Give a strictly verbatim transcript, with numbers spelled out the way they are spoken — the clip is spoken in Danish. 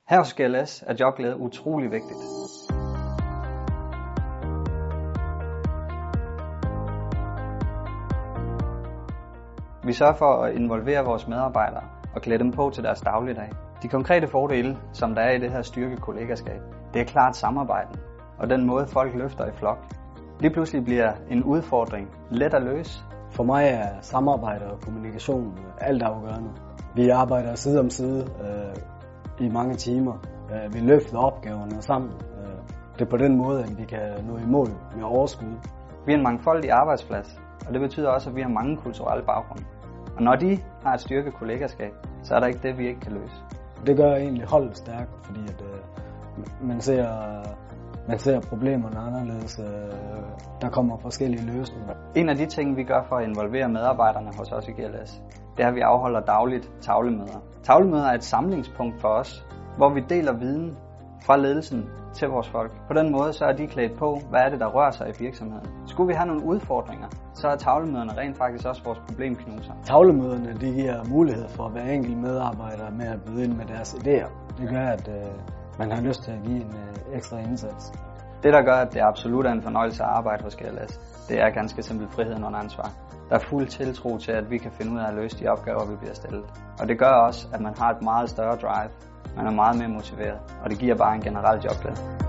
Her hos G L S er jobglæde utrolig vigtigt. Vi sørger for at involvere vores medarbejdere og klæde dem på til deres dagligdag. De konkrete fordele, som der er i det her styrke kollegaskab, det er klart samarbejden og den måde folk løfter i flok. Lige pludselig bliver en udfordring let at løse. For mig er samarbejde og kommunikation altafgørende. Vi arbejder side om side øh, i mange timer. Øh, vi løfter opgaverne sammen. Øh, det er på den måde, at vi kan nå i mål med overskud. Vi er en mangfoldig arbejdsplads, og det betyder også, at vi har mange kulturelle baggrunde. Og når de har et styrket kollegaskab, så er der ikke det, vi ikke kan løse. Det gør egentlig holdet stærkt, fordi at, øh, man, ser, man ser problemerne anderledes. Øh, der kommer forskellige løsninger. En af de ting, vi gør for at involvere medarbejderne hos os i G L S, det er, at vi afholder dagligt tavlemøder. Tavlemøder er et samlingspunkt for os, hvor vi deler viden fra ledelsen til vores folk. På den måde så er de klædt på, hvad er det, der rører sig i virksomheden. Skulle vi have nogle udfordringer, så er tavlemøderne rent faktisk også vores problemknuser. Tavlemøderne de giver mulighed for hver enkelt medarbejder med at byde ind med deres idéer. Det gør, at øh, man har lyst til at give en øh, ekstra indsats. Det, der gør, at det absolut er en fornøjelse at arbejde hos G L S, det er ganske simpelt friheden under ansvar. Der er fuld tiltro til, at vi kan finde ud af at løse de opgaver, vi bliver stillet. Og det gør også, at man har et meget større drive. Man er meget mere motiveret, og det giver bare en generel jobglæde.